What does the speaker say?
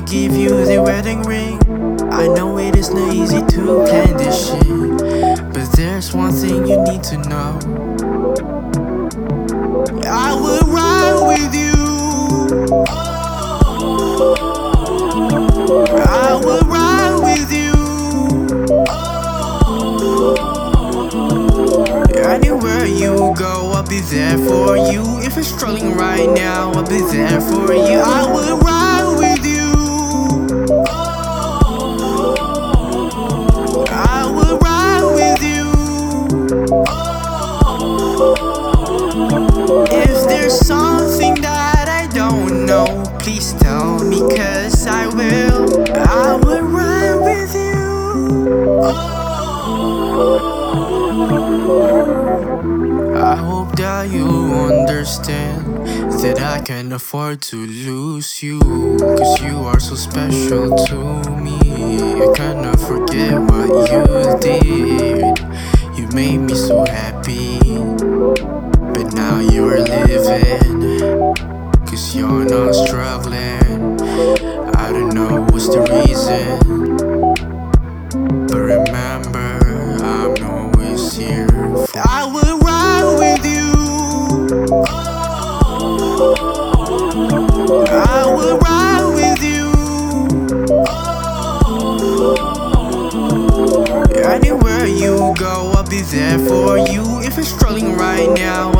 will give you the wedding ring. I know it is not easy to plan this shit, but there's one thing you need to know. I will ride with you. I will ride with you. Anywhere you go, I'll be there for you. If you're struggling right now, I'll be there for you. I will ride with you. I will ride with you. If there's something that I don't know, please tell me, 'cause I will ride with you. I hope that you understand that I can't afford to lose you, 'cause you are so special to me. I cannot forget what you did. You made me so happy, but now you are living, 'cause you're not struggling. I don't know what's the reason, but remember, I'm always here. I will ride with you. I will ride with you. Anywhere you go, I'll be there for you. If you're struggling right now,